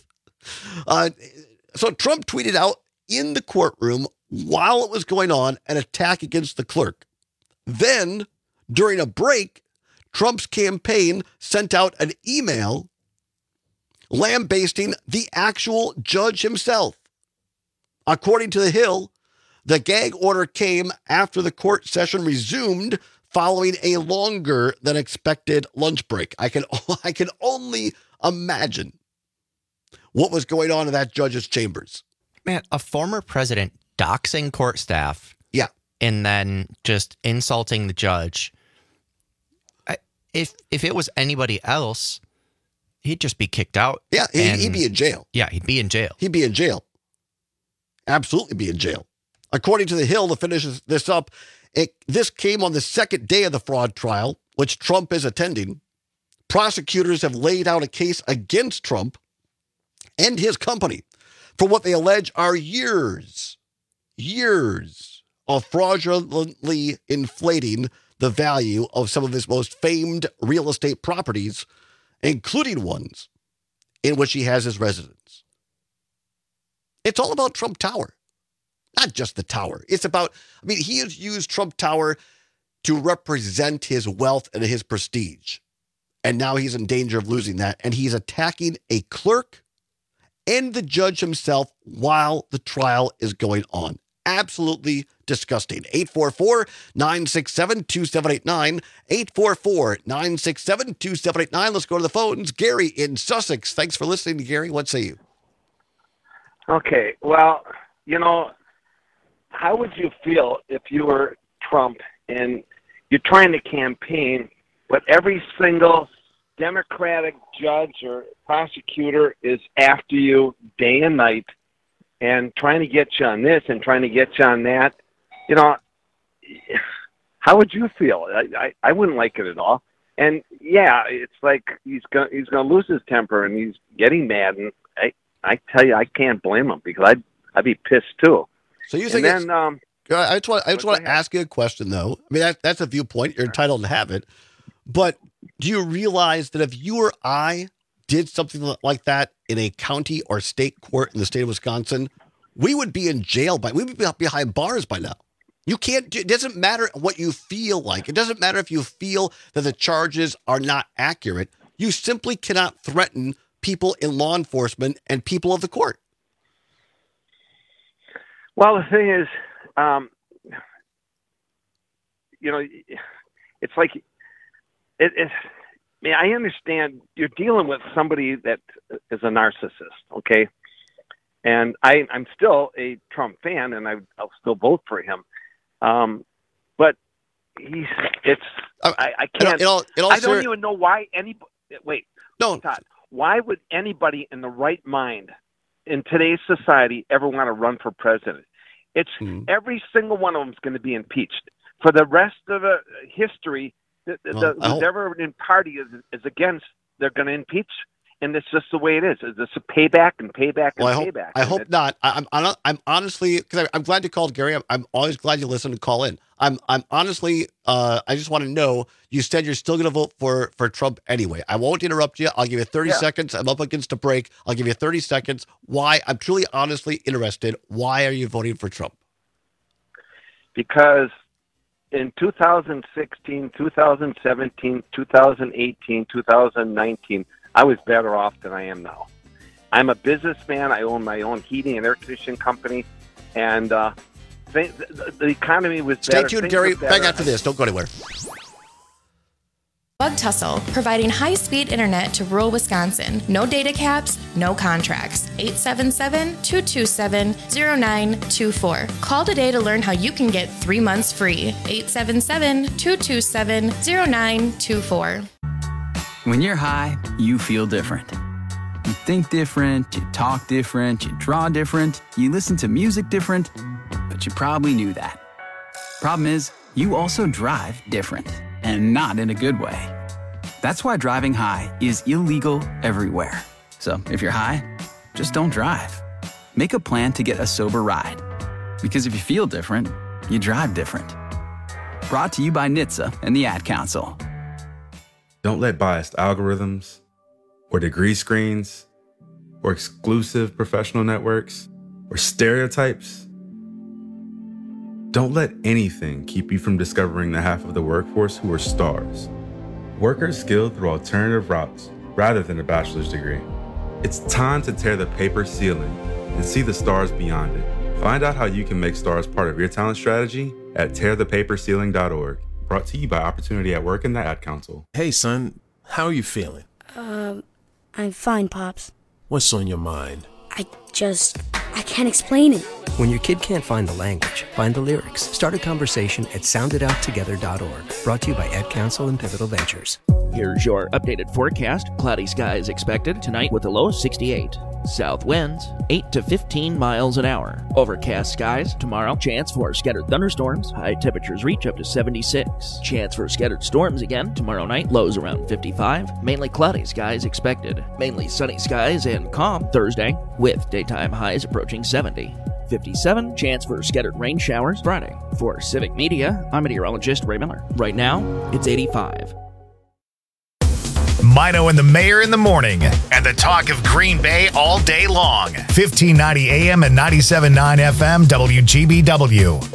So Trump tweeted out in the courtroom while it was going on an attack against the clerk. Then, during a break, Trump's campaign sent out an email lambasting the actual judge himself. According to The Hill, the gag order came after the court session resumed following a longer than expected lunch break. I can only imagine what was going on in that judge's chambers.
Man, a former president doxing court staff.
Yeah.
And then just insulting the judge. If it was anybody else, he'd just be kicked out.
Yeah, he'd be in jail.
Yeah, he'd be in jail.
He'd be in jail. Absolutely be in jail. According to The Hill, to finish this up, this came on the second day of the fraud trial, which Trump is attending. Prosecutors have laid out a case against Trump and his company for what they allege are years of fraudulently inflating the value of some of his most famed real estate properties, including ones in which he has his residence. It's all about Trump Tower. Not just the tower. It's about, he has used Trump Tower to represent his wealth and his prestige. And now he's in danger of losing that. And he's attacking a clerk and the judge himself while the trial is going on. Absolutely disgusting. 844-967-2789. 844-967-2789. Let's go to the phones. Gary in Sussex. Thanks for listening, Gary. What say you?
Okay, well, how would you feel if you were Trump and you're trying to campaign, but every single Democratic judge or prosecutor is after you day and night and trying to get you on this and trying to get you on that? How would you feel? I wouldn't like it at all. And yeah, it's like he's gonna lose his temper and he's getting mad. And I tell you, I can't blame him because I'd be pissed too.
So you think? Then, I just want to ask you a question though. That's a viewpoint. You're entitled to have it. But do you realize that if you or I did something like that in a county or state court in the state of Wisconsin, we would be in jail we would be behind bars by now. You can't, it doesn't matter what you feel like. It doesn't matter if you feel that the charges are not accurate. You simply cannot threaten people in law enforcement and people of the court.
Well, the thing is, it's like, I understand you're dealing with somebody that is a narcissist, okay? And I'm still a Trump fan, and I'll still vote for him. But I can't. I don't even know why anybody. Wait, no, Todd. Why would anybody in the right mind in today's society ever want to run for president? It's every single one of them is going to be impeached for the rest of the history. Whoever in party is against, they're going to impeach, and it's just the way it is. It's a payback and payback and payback.
I hope not. I'm honestly, because I'm glad you called, Gary. I'm always glad you listen and call in. I'm honestly, I just want to know. You said you're still going to vote for Trump anyway. I won't interrupt you. I'll give you 30 seconds. I'm up against a break. I'll give you 30 seconds. Why? I'm truly, honestly interested. Why are you voting for Trump?
Because in 2016, 2017, 2018, 2019, I was better off than I am now. I'm a businessman. I own my own heating and air conditioning company, and the economy was better.
Stay tuned, Gary. Back after this. Don't go anywhere.
Bug Tussle, providing high-speed internet to rural Wisconsin. No data caps, no contracts. 877-227-0924. Call today to learn how you can get 3 months free. 877-227-0924.
When you're high, you feel different. You think different, you talk different, you draw different, you listen to music different, but you probably knew that. Problem is, you also drive different. And not in a good way. That's why driving high is illegal everywhere. So if you're high, just don't drive. Make a plan to get a sober ride. Because if you feel different, you drive different. Brought to you by NHTSA and the Ad Council.
Don't let biased algorithms or degree screens or exclusive professional networks or stereotypes. Don't let anything keep you from discovering the half of the workforce who are stars. Workers skilled through alternative routes rather than a bachelor's degree. It's time to tear the paper ceiling and see the stars beyond it. Find out how you can make stars part of your talent strategy at tearthepaperceiling.org. Brought to you by Opportunity at Work and the Ad Council.
Hey, son. How are you feeling?
I'm fine, Pops.
What's on your mind?
I can't explain it.
When your kid can't find the language, find the lyrics. Start a conversation at sounditouttogether.org. Brought to you by Ad Council and Pivotal Ventures.
Here's your updated forecast. Cloudy skies expected tonight with a low of 68. South winds 8 to 15 miles an hour. Overcast skies tomorrow. Chance for scattered thunderstorms. High temperatures reach up to 76. Chance for scattered storms again tomorrow night. Lows around 55. Mainly cloudy skies expected. Mainly sunny skies and calm Thursday with daytime highs approaching 70. 57, chance for scattered rain showers Friday. For Civic Media, I'm meteorologist Ray Miller. Right now, it's 85.
Mino and the Mayor in the morning, and the talk of Green Bay all day long. 1590 AM and 97.9 FM WGBW.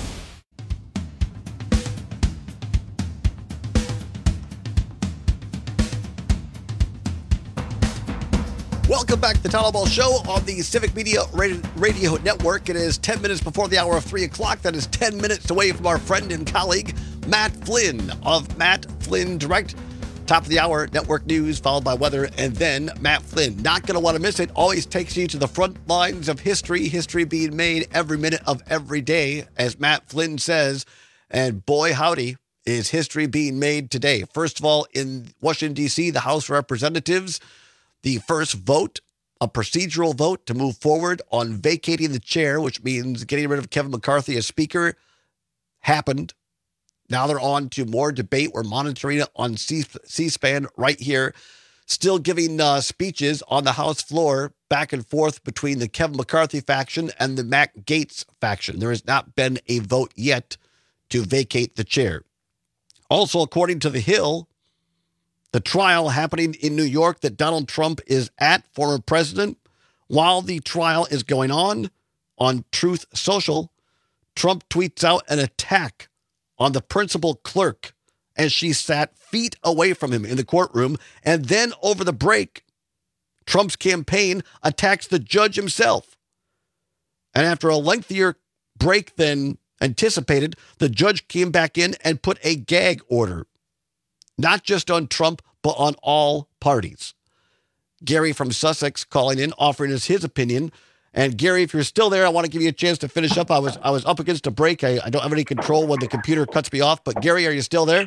Welcome back to the Tyler Ball Show on the Civic Media Radio Network. It is 10 minutes before the hour of 3 o'clock. That is 10 minutes away from our friend and colleague, Matt Flynn of Matt Flynn Direct. Top of the hour, network news, followed by weather, and then Matt Flynn. Not going to want to miss it. Always takes you to the front lines of history. History being made every minute of every day, as Matt Flynn says. And boy, howdy, is history being made today. First of all, in Washington, D.C., the House of Representatives, the first vote, a procedural vote to move forward on vacating the chair, which means getting rid of Kevin McCarthy as Speaker, happened. Now they're on to more debate. We're monitoring it on C-SPAN right here. Still giving speeches on the House floor back and forth between the Kevin McCarthy faction and the Matt Gaetz faction. There has not been a vote yet to vacate the chair. Also, according to The Hill, the trial happening in New York that Donald Trump is at, former president, while the trial is going on Truth Social, Trump tweets out an attack on the principal clerk as she sat feet away from him in the courtroom. And then over the break, Trump's campaign attacks the judge himself. And after a lengthier break than anticipated, the judge came back in and put a gag order. Not just on Trump, but on all parties. Gary from Sussex calling in, offering us his opinion. And Gary, if you're still there, I want to give you a chance to finish up. I was up against a break. I don't have any control when the computer cuts me off. But Gary, are you still there?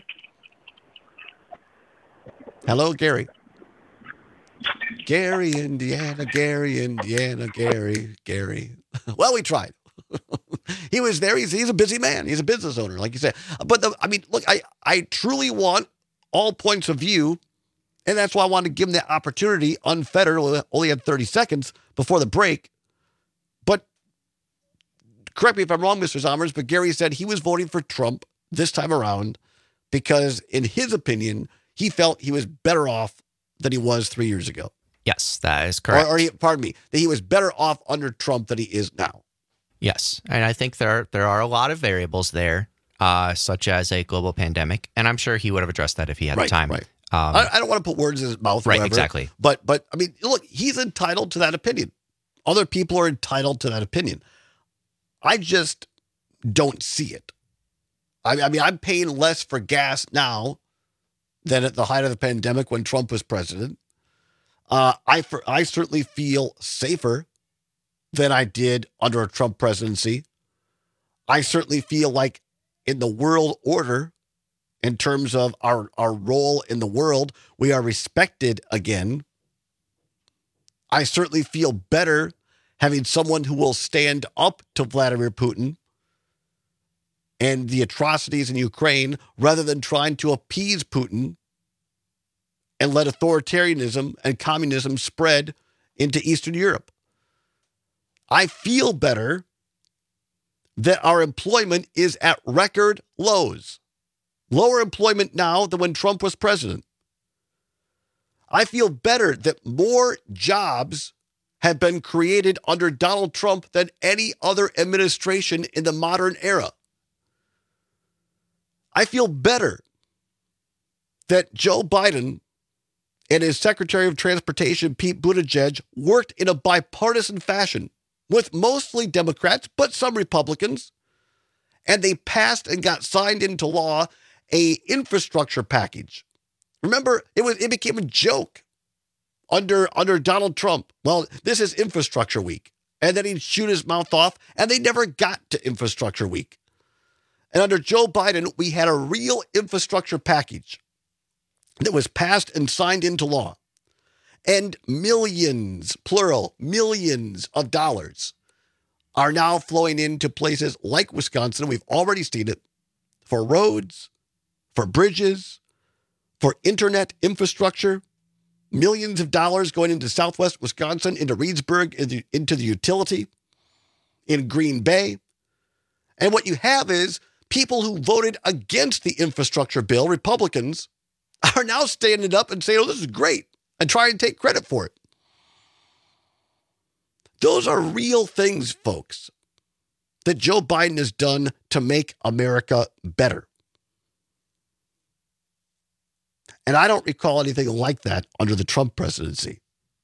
Hello, Gary. Gary, Indiana, Gary. Well, we tried. He was there. He's a busy man. He's a business owner, like you said. But look, I truly want all points of view, and that's why I wanted to give him the opportunity, unfettered. Only had 30 seconds before the break. But correct me if I'm wrong, Mr. Zommers, but Gary said he was voting for Trump this time around because, in his opinion, he felt he was better off than he was 3 years ago.
Yes, that is correct.
That he was better off under Trump than he is now.
Yes, and I think there are a lot of variables there, such as a global pandemic, and I'm sure he would have addressed that if he had the time.
Right. I don't want to put words in his mouth.
Right,
whatever,
exactly.
But I mean, look, he's entitled to that opinion. Other people are entitled to that opinion. I just don't see it. I mean, I'm paying less for gas now than at the height of the pandemic when Trump was president. I certainly feel safer than I did under a Trump presidency. I certainly feel like in the world order, in terms of our role in the world, we are respected again. I certainly feel better having someone who will stand up to Vladimir Putin and the atrocities in Ukraine rather than trying to appease Putin and let authoritarianism and communism spread into Eastern Europe. I feel better that our employment is at record lows. Lower employment now than when Trump was president. I feel better that more jobs have been created under Donald Trump than any other administration in the modern era. I feel better that Joe Biden and his Secretary of Transportation, Pete Buttigieg, worked in a bipartisan fashion with mostly Democrats, but some Republicans, and they passed and got signed into law a infrastructure package. Remember, it became a joke under Donald Trump. Well, this is infrastructure week. And then he'd shoot his mouth off, and they never got to infrastructure week. And under Joe Biden, we had a real infrastructure package that was passed and signed into law. And millions, plural, millions of dollars are now flowing into places like Wisconsin. We've already seen it for roads, for bridges, for internet infrastructure. Millions of dollars going into Southwest Wisconsin, into Reedsburg, into the utility, in Green Bay. And what you have is people who voted against the infrastructure bill, Republicans, are now standing up and saying, oh, this is great, and trying to take credit for it. Those are real things, folks, that Joe Biden has done to make America better. And I don't recall anything like that under the Trump presidency.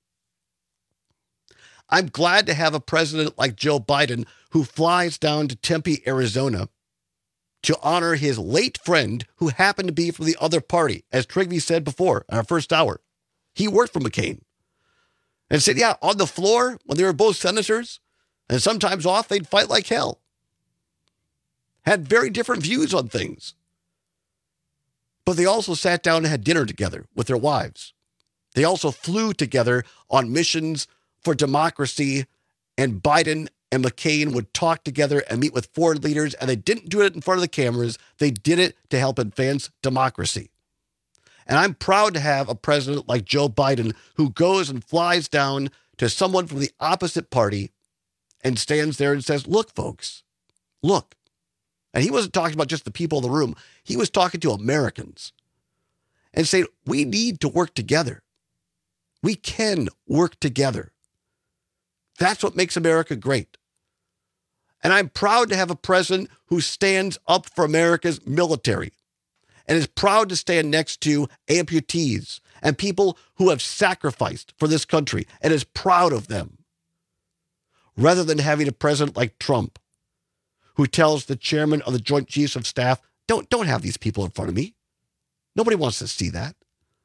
I'm glad to have a president like Joe Biden who flies down to Tempe, Arizona to honor his late friend who happened to be from the other party. As Trigby said before in our first hour, he worked for McCain. And said, yeah, on the floor, when they were both senators, and sometimes off, they'd fight like hell. Had very different views on things. But they also sat down and had dinner together with their wives. They also flew together on missions for democracy, and Biden and McCain would talk together and meet with foreign leaders, and they didn't do it in front of the cameras. They did it to help advance democracy. And I'm proud to have a president like Joe Biden who goes and flies down to someone from the opposite party and stands there and says, look, folks, look. And he wasn't talking about just the people in the room. He was talking to Americans and saying, we need to work together. We can work together. That's what makes America great. And I'm proud to have a president who stands up for America's military and is proud to stand next to amputees and people who have sacrificed for this country and is proud of them. Rather than having a president like Trump who tells the chairman of the Joint Chiefs of Staff, don't have these people in front of me. Nobody wants to see that.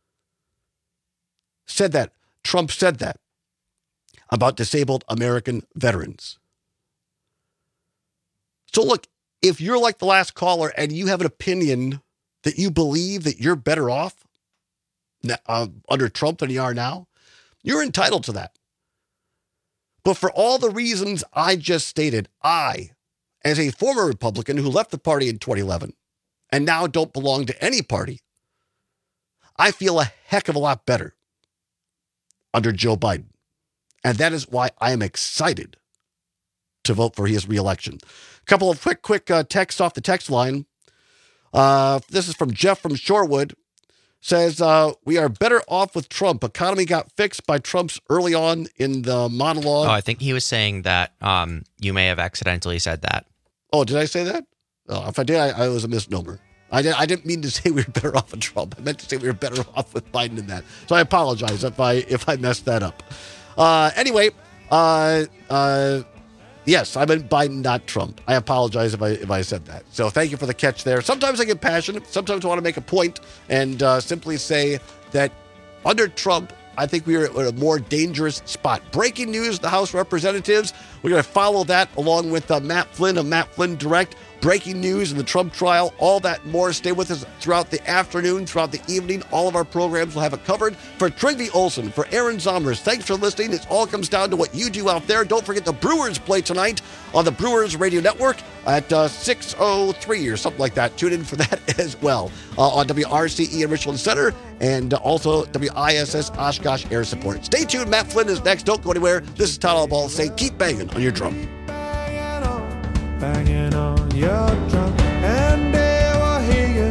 Trump said that about disabled American veterans. So look, if you're like the last caller and you have an opinion that you believe that you're better off under Trump than you are now, you're entitled to that. But for all the reasons I just stated, I, as a former Republican who left the party in 2011 and now don't belong to any party, I feel a heck of a lot better under Joe Biden. And that is why I am excited to vote for his reelection. A couple of quick texts off the text line. This is from Jeff from Shorewood. Says, we are better off with Trump. Economy got fixed by Trump's early on in the monologue.
Oh, I think he was saying that you may have accidentally said that.
Oh, did I say that? Oh, if I did, I was a misnomer. I didn't mean to say we were better off with Trump. I meant to say we were better off with Biden in that. So I apologize if I messed that up. Anyway, yes, I meant Biden, not Trump. I apologize if I said that. So thank you for the catch there. Sometimes I get passionate. Sometimes I want to make a point and simply say that under Trump, I think we are at a more dangerous spot. Breaking news, the House of Representatives. We're going to follow that along with Matt Flynn of Matt Flynn Direct. Breaking news in the Trump trial, all that and more. Stay with us throughout the afternoon, throughout the evening. All of our programs will have it covered. For Trygve Olson, for Aaron Zomers, thanks for listening. It all comes down to what you do out there. Don't forget the Brewers play tonight on the Brewers Radio Network at 6:03 or something like that. Tune in for that as well on WRCE in Richland Center and also WISS Oshkosh Air Support. Stay tuned. Matt Flynn is next. Don't go anywhere. This is Todd Ball saying keep banging on your drum.
Banging on your drum, and they will hear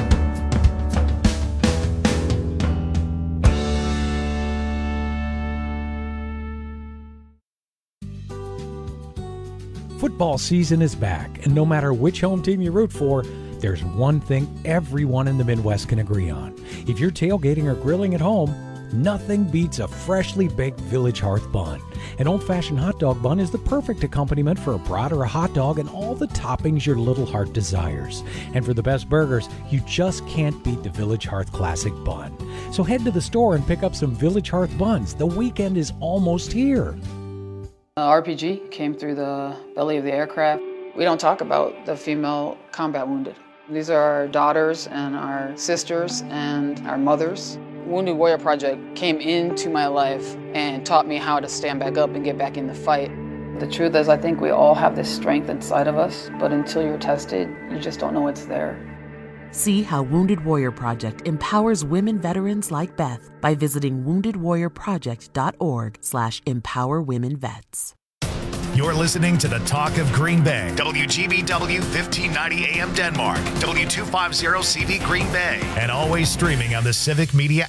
you. Football season is back, and no matter which home team you root for, there's one thing everyone in the Midwest can agree on. If you're tailgating or grilling at home, nothing beats a freshly baked Village Hearth bun. An old-fashioned hot dog bun is the perfect accompaniment for a brat or a hot dog and all the toppings your little heart desires. And for the best burgers, you just can't beat the Village Hearth Classic Bun. So head to the store and pick up some Village Hearth buns. The weekend is almost here.
RPG came through the belly of the aircraft. We don't talk about the female combat wounded. These are our daughters and our sisters and our mothers. Wounded Warrior Project came into my life and taught me how to stand back up and get back in the fight. The truth is, I think we all have this strength inside of us, but until you're tested, you just don't know it's there.
See how Wounded Warrior Project empowers women veterans like Beth by visiting woundedwarriorproject.org/empowerwomenvets.
You're listening to the Talk of Green Bay. WGBW 1590 AM Denmark. W250 CV Green Bay. And always streaming on the Civic Media